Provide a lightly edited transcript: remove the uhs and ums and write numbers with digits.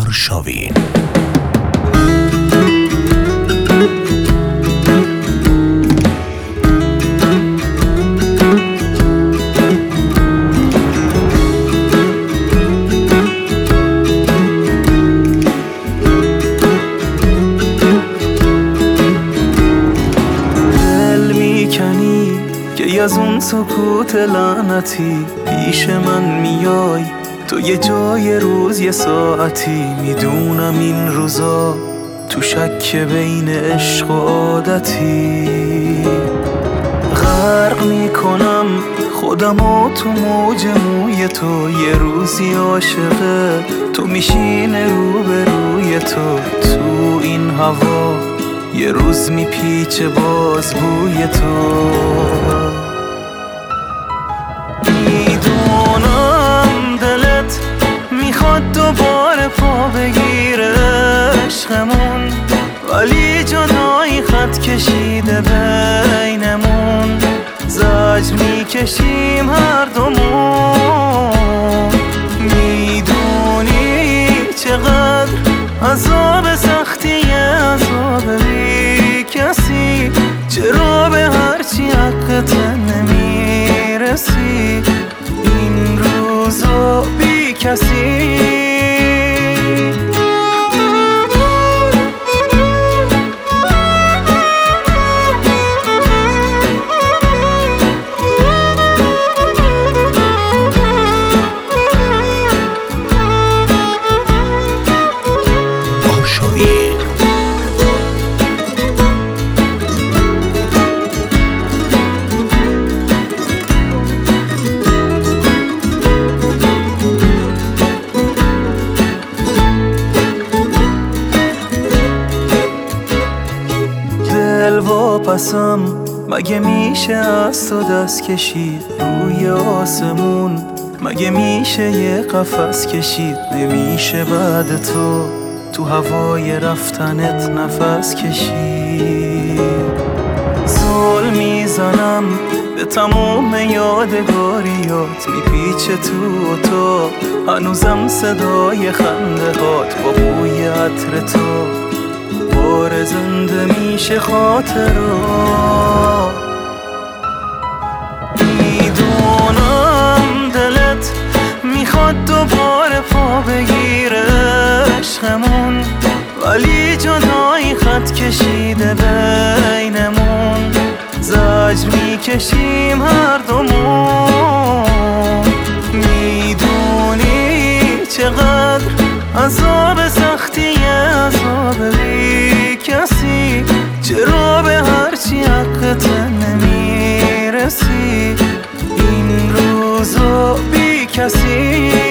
آرشاوین. از اون سکوت لعنتی پیش من میای تو، یه جای روز یه ساعتی. میدونم این روزا تو شک بین عشق و عادتی. غرق میکنم خودمو تو موج موی تو، یه روزی عاشقه تو میشینه روبروی تو. تو این هوا یه روز میپیچه باز بوی تو. میدونم دلت میخواد دوباره پا بگیره عشقمون، ولی جدایی خط کشیده بینمون. زجر میکشیم هر دومون. میدونی چقدر عذاب سختیه، عذاب بی کسی. چرا به هرچی حقت نمیرسی این روزا بی کسی؟ واپسم مگه میشه از تو دست کشید روی آسمون؟ مگه میشه یه قفس کشید؟ نمیشه بعد تو هوای رفتنت نفس کشید. زل میزنم به تمام یادگاریات، میپیچه تو هنوزم صدای خنده هات با بوی عطر تو. بار زنده میشه خاطرات. میدونم دلت میخواد دوباره پا بگیره عشقمون، ولی جدایی خط کشیده بینمون. زجر میکشیم هر دومون. میدونی چقدر عذاب سختیه، عذاب بی کسی. چرا به هرچی حقت نمیرسی این روزا بی کسی؟